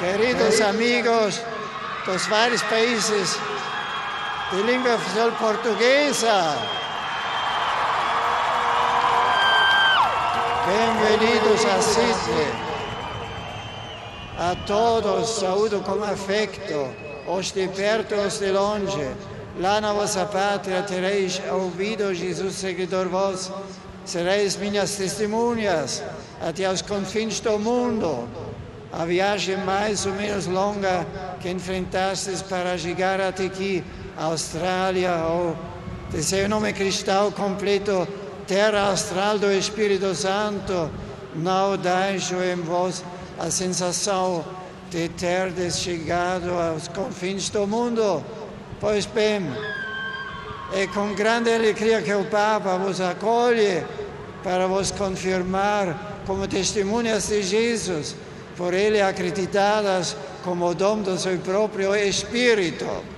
queridos amigos dos vários países de língua oficial portuguesa, bem-vindos a Sydney. A todos saúdo com afecto, os de perto e os de longe. Lá na vossa pátria tereis ouvido Jesus seguidor vós, sereis minhas testemunhas até aos confins do mundo. A viagem mais ou menos longa que enfrentastes para chegar até aqui, Austrália, ou de seu nome cristão completo, terra astral do Espírito Santo, não deixo em vós a sensação de terdes chegado aos confins do mundo. Pois bem, é com grande alegria que o Papa vos acolhe para vos confirmar como testemunhas de Jesus, por ele acreditadas como dom do seu próprio Espírito.